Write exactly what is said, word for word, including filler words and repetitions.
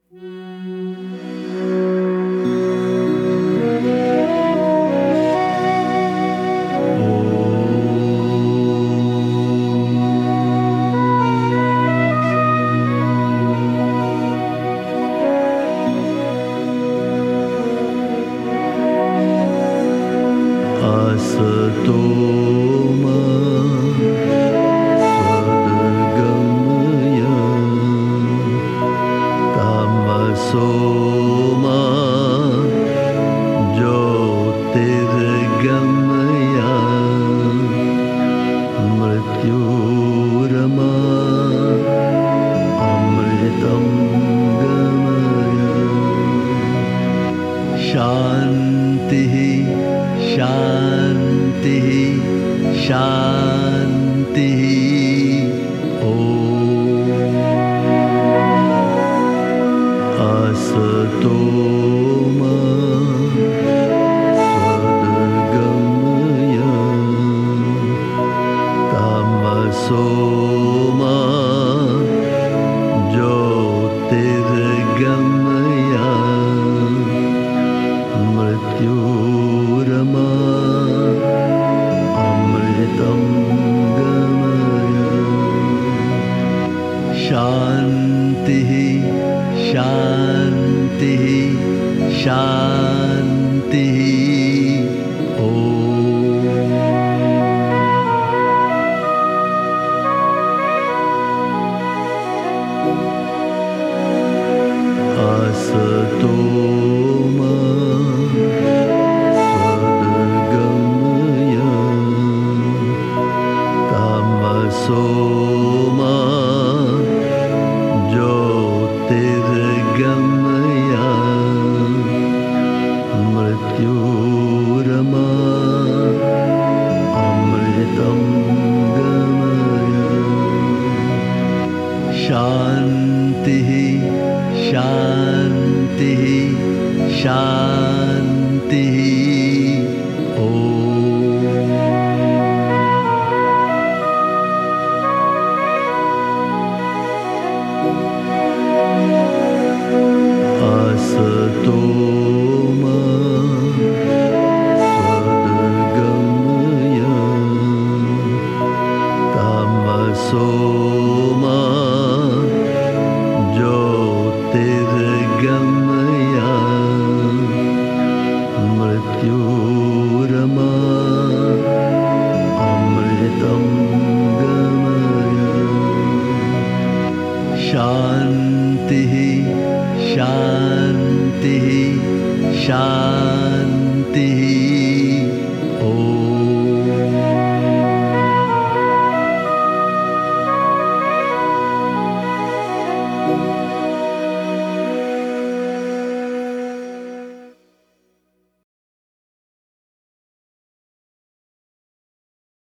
असतो मा सद्गमय तमसो मा ज्योतिर्गमय मृत्युरमा अमृतं गमय। शान्तिः शान्तिः शान्तिः। ॐ असतो मा सद्गमय तमसो मा ज्योतिर्गमय मृत्युरमा अमृतं गमय। शान्तिः शान्तिः शान्तिः। ॐ असतो मा सद्गमय तमसो मा ज्योतिर्गमय मृत्युरमा अमृतं गमय। शान्तिः शान्तिः शान्तिः। ॐ असतो मा सद्गमय तमसो मा ज्योतिर्गमय मृत्युरमा अमृतं गमय। शान्तिः शान्तिः शान्तिः।